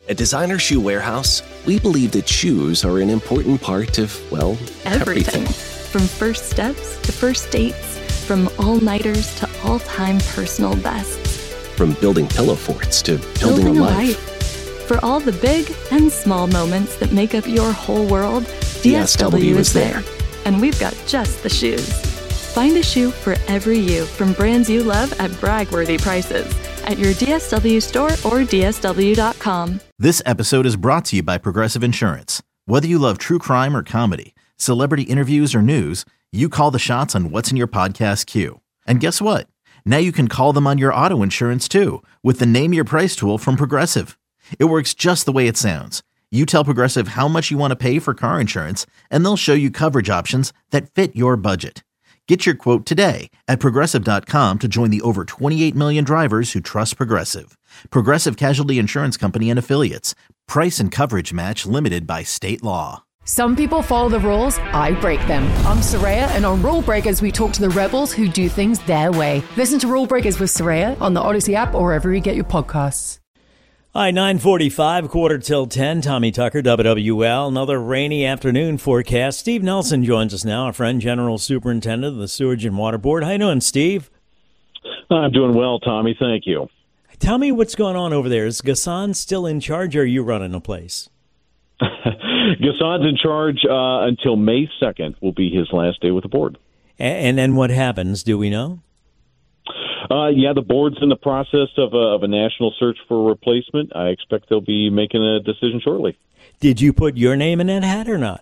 At Designer Shoe Warehouse, we believe that shoes are an important part of, well, everything. From first steps to first dates, from all-nighters to all-time personal bests. From building pillow forts to building a life. For all the big and small moments that make up your whole world, DSW is there. And we've got just the shoes. Find a shoe for every you from brands you love at brag-worthy prices at your DSW store or DSW.com. This episode is brought to you by Progressive Insurance. Whether you love true crime or comedy, celebrity interviews or news, you call the shots on what's in your podcast queue. And guess what? Now you can call them on your auto insurance too with the Name Your Price tool from Progressive. It works just the way it sounds. You tell Progressive how much you want to pay for car insurance, and they'll show you coverage options that fit your budget. Get your quote today at Progressive.com to join the over 28 million drivers who trust Progressive. Progressive Casualty Insurance Company and Affiliates. Price and coverage match limited by state law. Some people follow the rules, I break them. I'm Soraya, and on Rule Breakers, we talk to the rebels who do things their way. Listen to Rule Breakers with Soraya on the Odyssey app or wherever you get your podcasts. Hi, 9:45, quarter till 10. Tommy Tucker, WWL. Another rainy afternoon forecast. Steve Nelson joins us now, our friend, General Superintendent of the Sewage and Water Board. How you doing, Steve? I'm doing well, Tommy. Thank you. Tell me what's going on over there. Is Ghassan still in charge, or are you running the place? Ghassan's in charge until May 2nd will be his last day with the board. And then what happens? Do we know? Yeah, the board's in the process of a national search for a replacement. I expect they'll be making a decision shortly. Did you put your name in that hat or not?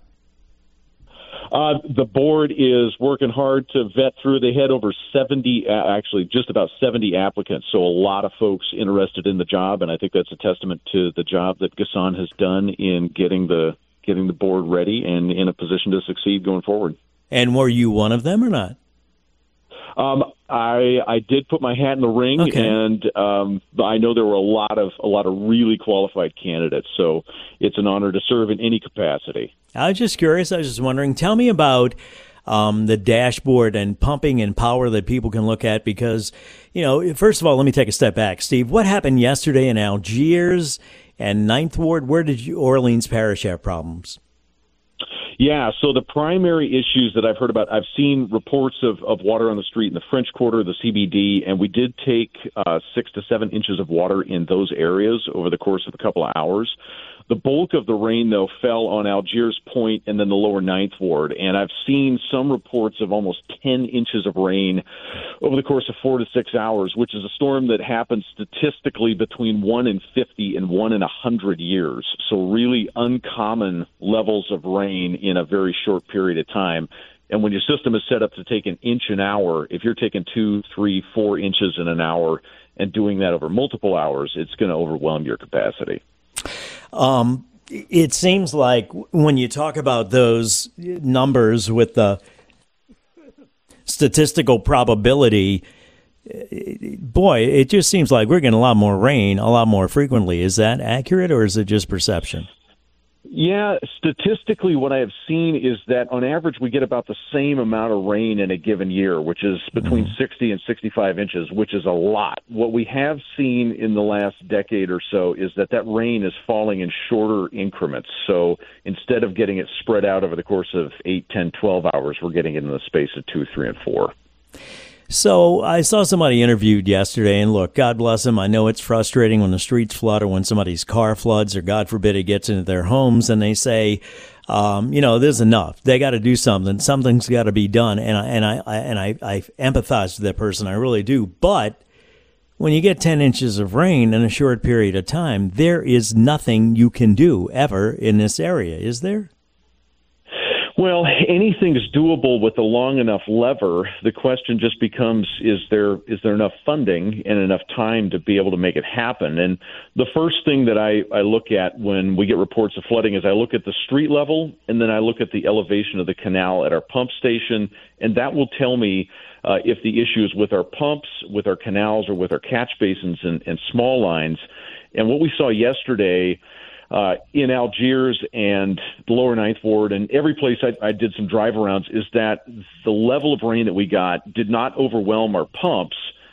The board is working hard to vet through. They had over 70, actually just about 70 applicants, so a lot of folks interested in the job, and I think that's a testament to the job that Ghassan has done in getting the board ready and in a position to succeed going forward. And were you one of them or not? I did put my hat in the ring, okay. And I know there were a lot of really qualified candidates, so it's an honor to serve in any capacity. I was just curious. I was just wondering. Tell me about the dashboard and pumping and power that people can look at because, first of all, let me take a step back. Steve, what happened yesterday in Algiers and Ninth Ward? Where did Orleans Parish have problems? Yeah, so the primary issues that I've heard about, I've seen reports of water on the street in the French Quarter, the CBD, and we did take 6 to 7 inches of water in those areas over the course of a couple of hours. The bulk of the rain, though, fell on Algiers Point and then the lower Ninth Ward, and I've seen some reports of almost 10 inches of rain over the course of 4 to 6 hours, which is a storm that happens statistically between 1 in 50 and 1 in 100 years. So really uncommon levels of rain in a very short period of time. And when your system is set up to take an inch an hour, if you're taking 2, 3, 4 inches in an hour and doing that over multiple hours, it's going to overwhelm your capacity. It seems like when you talk about those numbers with the statistical probability, boy, it just seems like we're getting a lot more rain a lot more frequently. Is that accurate or is it just perception? Yeah, statistically, what I have seen is that on average we get about the same amount of rain in a given year, which is between 60 and 65 inches, which is a lot. What we have seen in the last decade or so is that rain is falling in shorter increments. So instead of getting it spread out over the course of 8, 10, 12 hours, we're getting it in the space of 2, 3, and 4. So I saw somebody interviewed yesterday, and look, God bless them. I know it's frustrating when the streets flood or when somebody's car floods or, God forbid, it gets into their homes, and they say, there's enough. They got to do something. Something's got to be done, and I empathize with that person. I really do. But when you get 10 inches of rain in a short period of time, there is nothing you can do ever in this area, is there? Well, anything's doable with a long enough lever. The question just becomes, is there enough funding and enough time to be able to make it happen? And the first thing that I look at when we get reports of flooding is I look at the street level, and then I look at the elevation of the canal at our pump station, and that will tell me if the issue is with our pumps, with our canals, or with our catch basins and small lines. And what we saw yesterday in Algiers and the lower Ninth Ward and every place I did some drive-arounds is that the level of rain that we got did not overwhelm our pumps,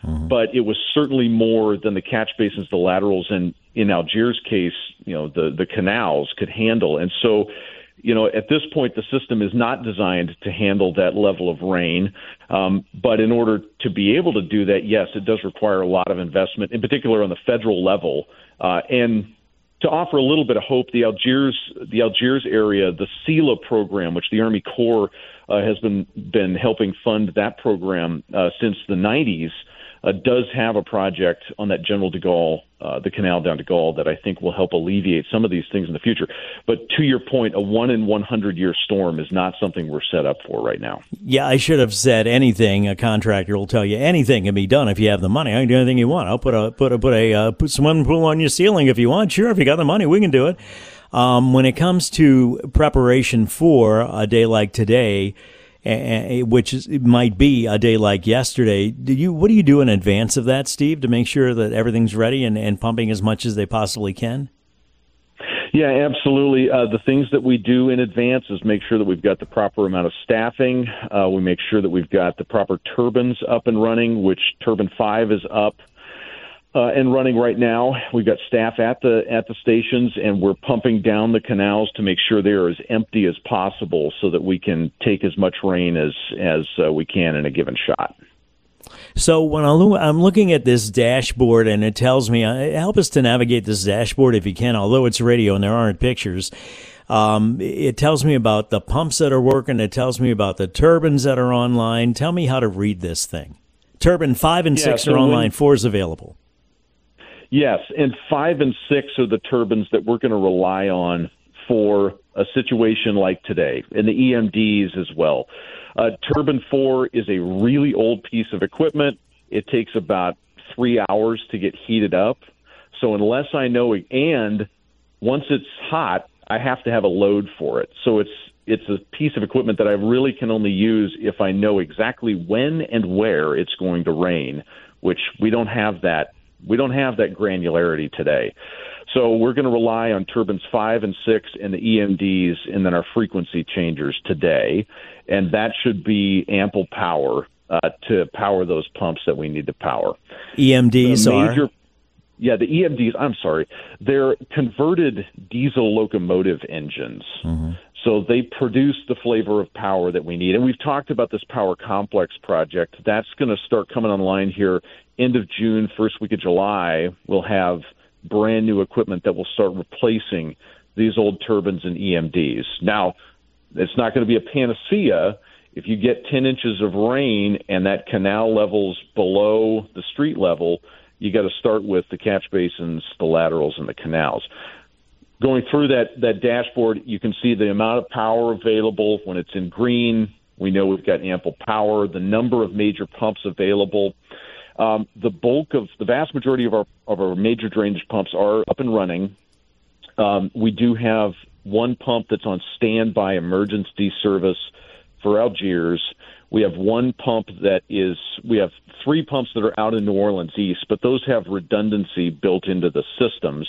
but it was certainly more than the catch basins, the laterals, and in Algiers' case, the canals could handle. And so, at this point, the system is not designed to handle that level of rain. But in order to be able to do that, yes, it does require a lot of investment, in particular on the federal level. And to offer a little bit of hope, the Algiers area, the SELA program, which the Army Corps has been helping fund that program since the 90s, does have a project on that General de Gaulle, the canal down to Gaulle, that I think will help alleviate some of these things in the future. But to your point, a 1 in 100 year storm is not something we're set up for right now. Yeah, I should have said anything. A contractor will tell you anything can be done if you have the money. I can do anything you want. I'll put a swimming pool on your ceiling if you want. Sure, if you got the money, we can do it. When it comes to preparation for a day like today, which might be a day like yesterday, what do you do in advance of that, Steve, to make sure that everything's ready and pumping as much as they possibly can? Yeah, absolutely. The things that we do in advance is make sure that we've got the proper amount of staffing. We make sure that we've got the proper turbines up and running, which Turbine 5 is up and running right now. We've got staff at the stations, and we're pumping down the canals to make sure they're as empty as possible so that we can take as much rain as we can in a given shot. So when I'm looking at this dashboard, and it tells me, help us to navigate this dashboard if you can, although it's radio and there aren't pictures. It tells me about the pumps that are working. It tells me about the turbines that are online. Tell me how to read this thing. Turbine 5 and 6 are online. 4 is available. Yes, and 5 and 6 are the turbines that we're going to rely on for a situation like today, and the EMDs as well. Turbine 4 is a really old piece of equipment. It takes about 3 hours to get heated up. So unless I know, and once it's hot, I have to have a load for it. So it's a piece of equipment that I really can only use if I know exactly when and where it's going to rain, which we don't have that. We don't have that granularity today. So we're going to rely on turbines 5 and 6 and the EMDs and then our frequency changers today. And that should be ample power to power those pumps that we need to power. EMDs are? Yeah, the EMDs, I'm sorry, they're converted diesel locomotive engines. Mm-hmm. So they produce the flavor of power that we need. And we've talked about this Power Complex project. That's going to start coming online here end of June, first week of July. We'll have brand new equipment that will start replacing these old turbines and EMDs. Now, it's not going to be a panacea. If you get 10 inches of rain and that canal level's below the street level, you got to start with the catch basins, the laterals, and the canals. Going through that dashboard, you can see the amount of power available. When it's in green, we know we've got ample power, the number of major pumps available. The vast majority of our major drainage pumps are up and running. We do have one pump that's on standby emergency service for Algiers. We have one pump we have 3 pumps that are out in New Orleans East, but those have redundancy built into the systems.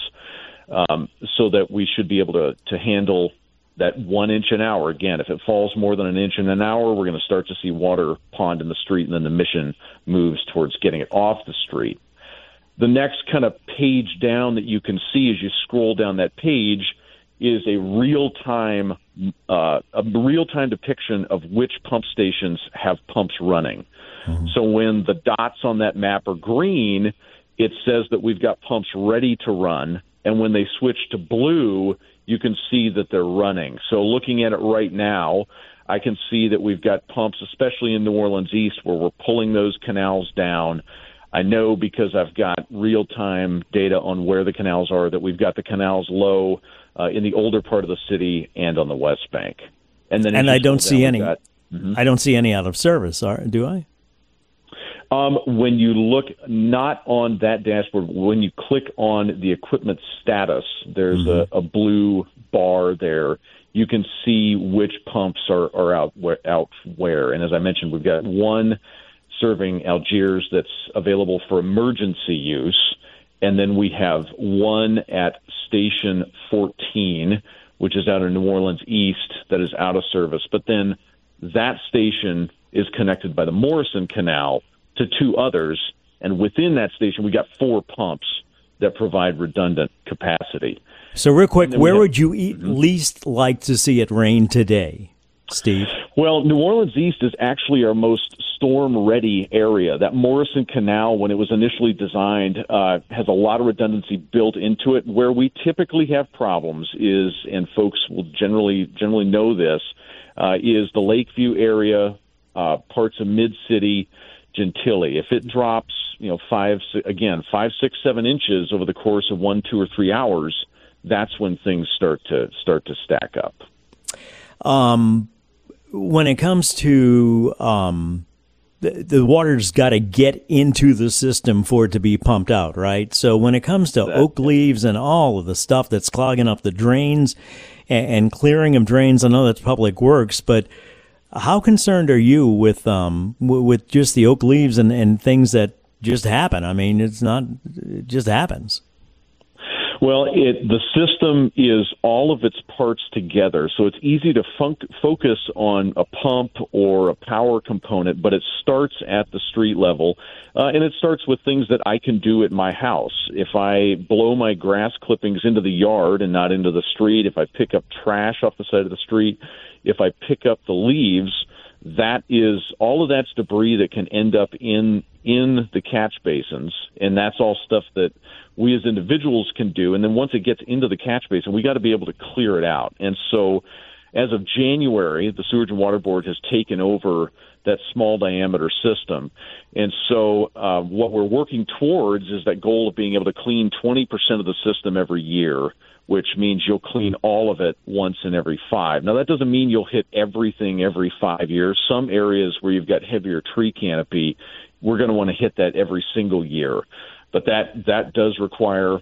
So that we should be able to handle that 1 inch an hour. Again, if it falls more than an inch in an hour, we're going to start to see water pond in the street, and then the mission moves towards getting it off the street. The next kind of page down that you can see as you scroll down that page is a real-time depiction of which pump stations have pumps running. Mm-hmm. So when the dots on that map are green, it says that we've got pumps ready to run. And when they switch to blue, you can see that they're running. So looking at it right now, I can see that we've got pumps, especially in New Orleans East, where we're pulling those canals down. I know because I've got real-time data on where the canals are that we've got the canals low in the older part of the city and on the West Bank. And then I don't see any. I don't see any out of service, do I? When you look not on that dashboard, when you click on the equipment status, there's a blue bar there. You can see which pumps are out where. And as I mentioned, we've got one serving Algiers that's available for emergency use. And then we have one at Station 14, which is out in New Orleans East, that is out of service. But then that station is connected by the Morrison Canal to 2 others, And within that station, we got 4 pumps that provide redundant capacity. So real quick, where would you least like to see it rain today, Steve? Well, New Orleans East is actually our most storm-ready area. That Morrison Canal, when it was initially designed, has a lot of redundancy built into it. Where we typically have problems is, and folks will generally know this, is the Lakeview area, parts of Mid-City, Gentilly. If it drops, 5, 6, 7 inches over the course of 1, 2, or 3 hours, that's when things start to stack up. When it comes to the water's got to get into the system for it to be pumped out, right? So when it comes to oak leaves and all of the stuff that's clogging up the drains and clearing of drains, I know that's public works, but how concerned are you with just the oak leaves and things that just happen? I mean, it just happens. Well, the system is all of its parts together, so it's easy to focus on a pump or a power component, but it starts at the street level, and it starts with things that I can do at my house. If I blow my grass clippings into the yard and not into the street, if I pick up trash off the side of the street, if I pick up the leaves, all of that's debris that can end up in the catch basins, and that's all stuff that we as individuals can do. And then once it gets into the catch basin, we got to be able to clear it out. And so as of January, the Sewerage and Water Board has taken over that small diameter system. And so what we're working towards is that goal of being able to clean 20% of the system every year, which means you'll clean all of it once in every 5. Now, that doesn't mean you'll hit everything every 5 years. Some areas where you've got heavier tree canopy, we're going to want to hit that every single year. But that does require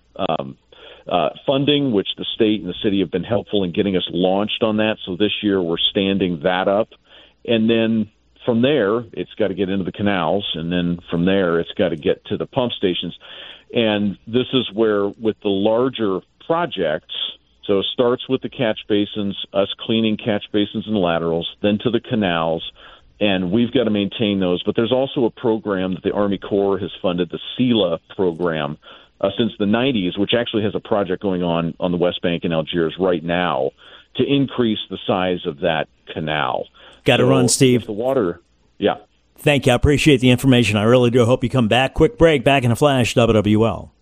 funding, which the state and the city have been helpful in getting us launched on that. So this year we're standing that up. And then from there, it's got to get into the canals. And then from there, it's got to get to the pump stations. And this is where, with the larger projects, so it starts with the catch basins, us cleaning catch basins and laterals, then to the canals, and we've got to maintain those. But there's also a program that the Army Corps has funded, the SELA program, since the 90s, which actually has a project going on the West Bank in Algiers right now to increase the size of that canal. Got to run, Steve. The water, yeah. Thank you. I appreciate the information. I really do. Hope you come back. Quick break. Back in a flash. WWL.